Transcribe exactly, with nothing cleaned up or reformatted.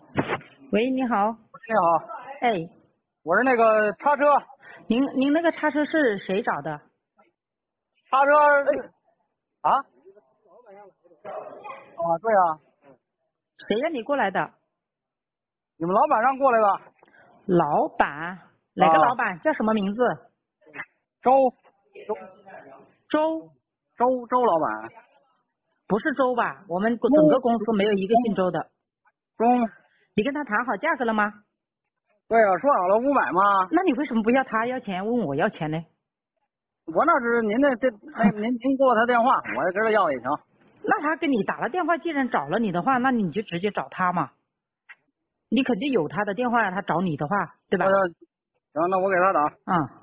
喂，你好。 你好， 哎， 我是那个叉车， 您您那个叉车是谁找的？ 叉车，啊？啊，对啊， 谁让你过来的？ 你们老板让过来的。 老板？哪个老板？叫什么名字？ 周周周？ 周周老板， 不是周吧？我们整个公司没有一个姓周的。 中， 你跟他谈好价格了吗？ 对啊，说好了五百吗？ 那你为什么不要他要钱，问我要钱呢？ 我那是您的这那您您给我他电话，我就知道要也行。 那他给你打了电话，既然找了你的话，那你就直接找他嘛。你肯定有他的电话，他找你的话，对吧？ 行，那我给他打。 嗯。